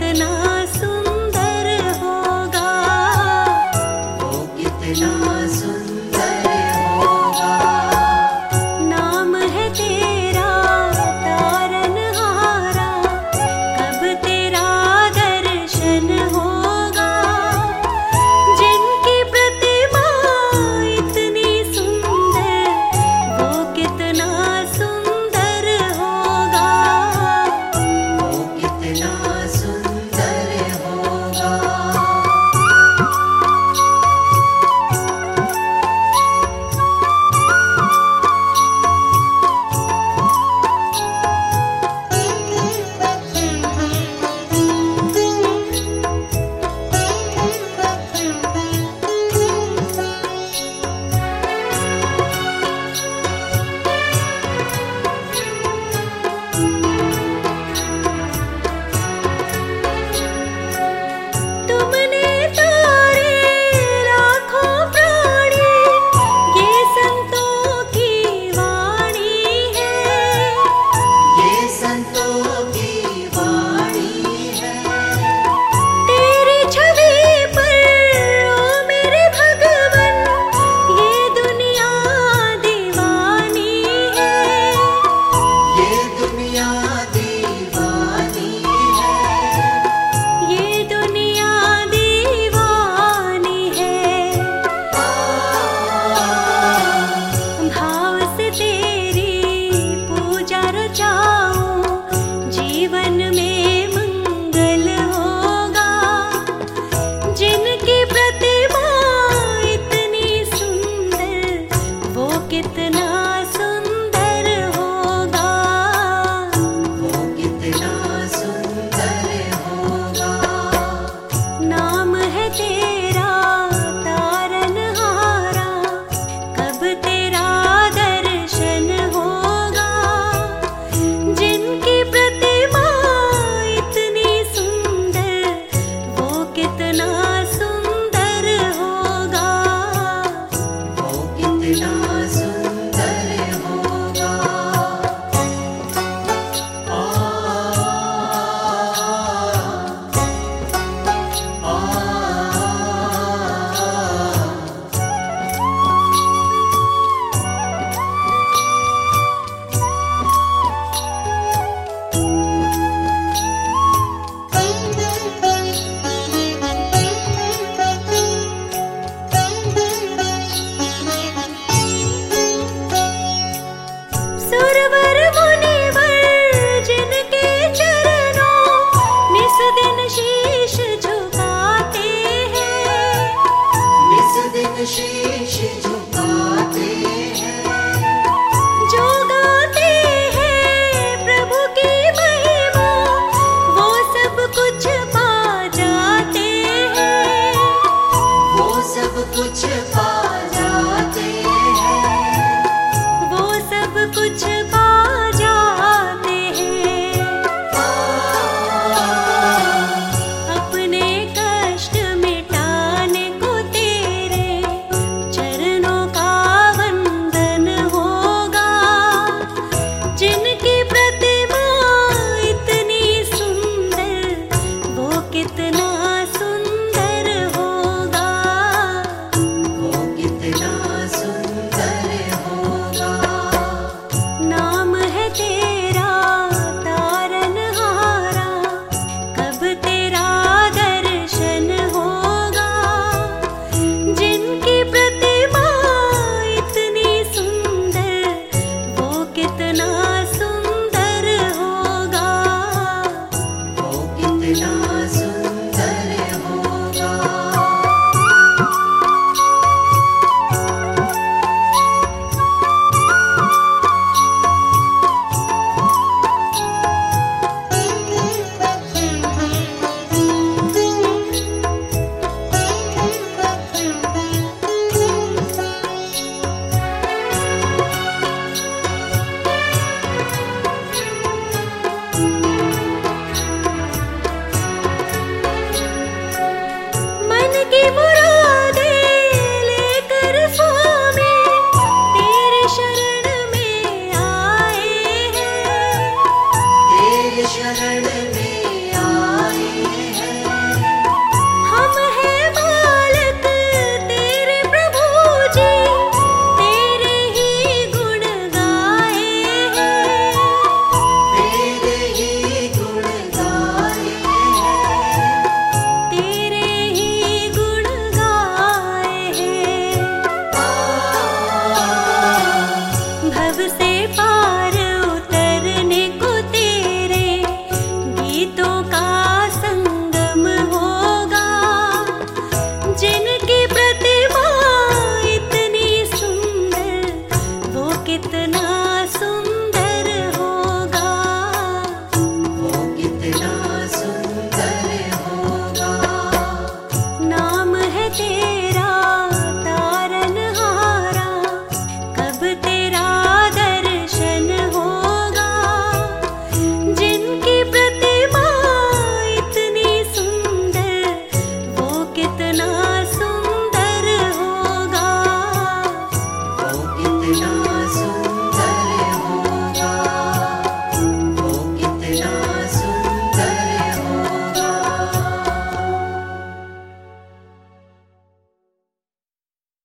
कितना सुंदर होगा, वो कितना सुंदर होगा। नाम है तेरा तारनहारा, कब तेरा दर्शन होगा। जिनकी प्रतिमा इतनी सुंदर, वो कितना सुंदर होगा, वो कितना सुंदर होगा। तुमने तारे लाखों प्राणी, ये संतों की वाणी है। ये संतों की वाणी है। तेरी छवि पर ओ मेरे भगवन, ये दुनिया दीवानी है। ये दुनिया दीवानी है। ये दुनिया दीवानी है। भाव से तेरी पूजा रचाऊं, जीवन में मंगल होगा। जिनकी प्रतिमा इतनी सुंदर, वो कितना सुंदर होगा, वो कितना सुंदर होगा। नाम है तेरा तारनहारा, कब तेरा दर्शन होगा। जिनकी प्रतिमा इतनी सुंदर, वो कितना सुंदर होगा, वो कितना सुंदर होगा। आ, आ, सुरवर मुनिवर जिनके चरणों निस दिन शीश झुकाते हैं। निस दिन शीश झुकाते हैं। जो गाते हैं प्रभु की महिमा, वो सब कुछ पा जाते हैं। वो सब कुछ पा जाते हैं। वो सब कुछ पा जाते हैं। अपने कष्ट मिटाने को तेरे चरणों का वंदन होगा। जिनकी प्रतिमा इतनी सुंदर, वो कितना